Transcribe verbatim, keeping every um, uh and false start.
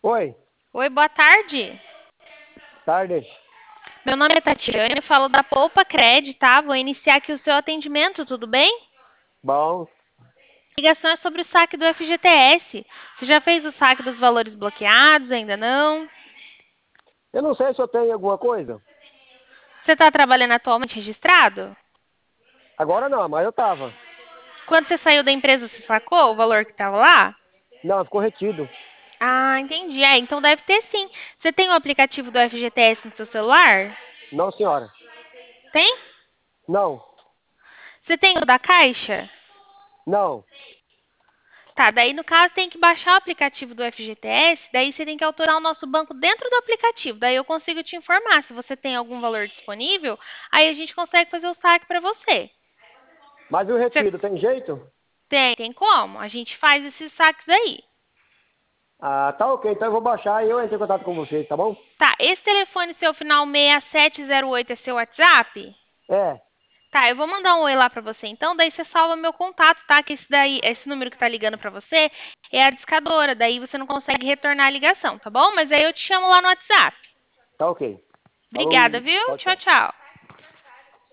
Oi, Oi, boa tarde. tarde. Meu nome é Tatiane, eu falo da Poupa Cred, tá? Vou iniciar aqui o seu atendimento, tudo bem? Bom, A ligação é sobre o saque do F G T S. Você já fez o saque dos valores bloqueados? Ainda não? eu não sei se eu tenho alguma coisa. Você está trabalhando atualmente registrado? Agora não, mas eu tava. Quando você saiu da empresa, você sacou o valor que estava lá? Não, ficou retido. Ah, entendi. É, então deve ter sim. Você tem o aplicativo do F G T S no seu celular? Não, senhora. Tem? Não, Você tem o da Caixa? não. Tá, daí no caso tem que baixar o aplicativo do F G T S, daí você tem que autorar o nosso banco dentro do aplicativo. Daí eu consigo te informar se você tem algum valor disponível, aí a gente consegue fazer o saque para você. Mas e o Você retido, tem jeito? tem, tem como? A gente faz esses saques aí. Ah, tá ok. Então eu vou baixar e eu entro em contato com vocês, tá bom? Tá, esse telefone seu final seis sete zero oito é seu WhatsApp? É, Tá, eu vou mandar um oi lá pra você então, daí você salva meu contato, tá? Que esse daí, esse número que tá ligando pra você é a discadora, daí você não consegue retornar a ligação, tá bom? Mas aí eu te chamo lá no WhatsApp. tá ok. Obrigada, Falou, viu? tchau, Tchau, tchau. tchau.